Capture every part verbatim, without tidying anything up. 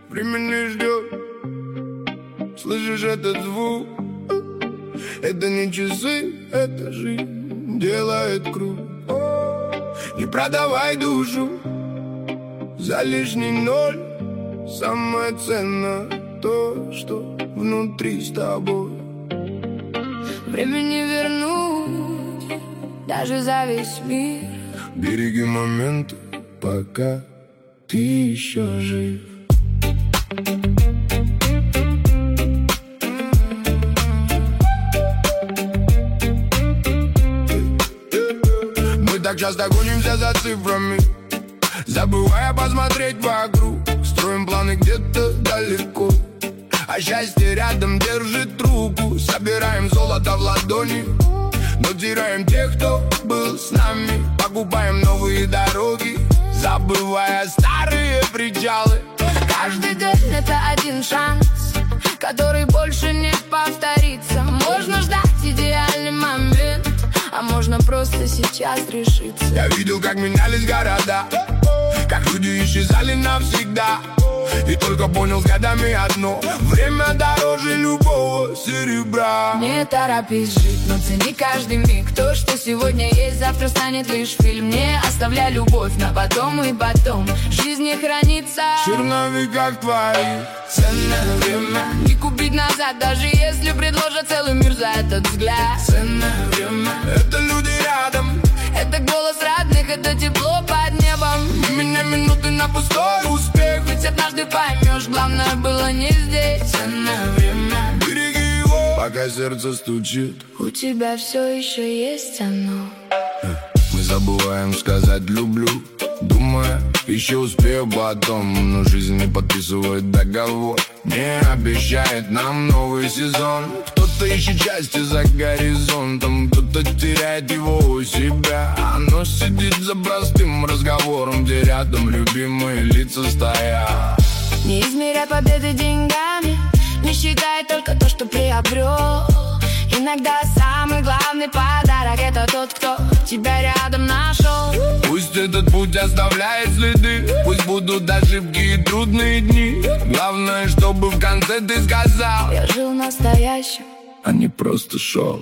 время не ждет. Слышишь этот звук? Это не часы, это жизнь делает круг. Не продавай душу за лишний ноль. Самое ценное то, что внутри с тобой. Время не вернуть даже за весь мир. Береги моменты, пока ты еще жив. Мы так часто гонимся за цифрами, забывая посмотреть вокруг. Строим планы где-то далеко, а счастье рядом держит руку. Собираем золото в ладони, но теряем тех, кто был с нами. Покупаем новые дороги, забывая старые причалы. Каждый день это один шанс, который больше не повторится. Можно ждать идеальный момент, а можно просто сейчас решиться. Я видел, как менялись города, как люди исчезали навсегда, и только понял с годами одно: время дороже любого серебра. Не торопись жить, но цени каждый миг. То, что сегодня есть, завтра станет лишь фильм. Не оставляй любовь на потом и потом. Жизнь не хранится в черновиках твоих. Ценное время не купить назад, даже если предложат целый мир за этот взгляд. Ценное время — это люди рядом, это голос родных, это тепло под небом. У меня минуты на пустой успех, ведь однажды поймешь, главное было не здесь. Ценное время, береги его, пока сердце стучит. У тебя все еще есть оно. Мы забываем сказать люблю, думая, еще успею потом. Но жизнь не подписывает договор, не обещает нам новый сезон. Кто-то ищет счастье за горизонтом, кто-то теряет его у себя. Оно сидит за простым разговором, где рядом любимые лица стоят. Не измеряй победы деньгами, не считай только то, что приобрел. Иногда самый главный подарок — это тот, кто тебя рядом нашел. Пусть этот путь оставляет следы, пусть будут ошибки и трудные дни. Главное, чтобы в конце ты сказал: я жил настоящим, а не просто шел.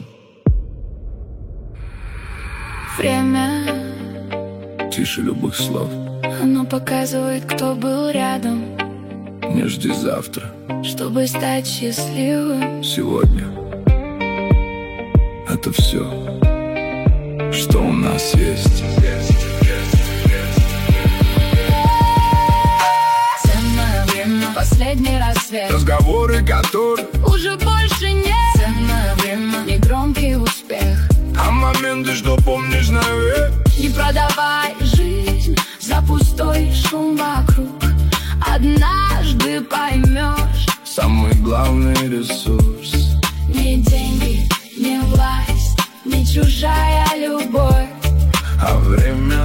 Время тише любых слов, оно показывает, кто был рядом. Не жди завтра, чтобы стать счастливым. Сегодня это все, что у нас есть. Ценное время, последний рассвет, разговоры, которые уже больше нет. Ценное время, негромкий успех, а моменты, что помнишь навек. Не продавай жизнь за пустой шум вокруг. Однажды поймешь, самый главный ресурс не деньги, не власть, не чужая любовь, а время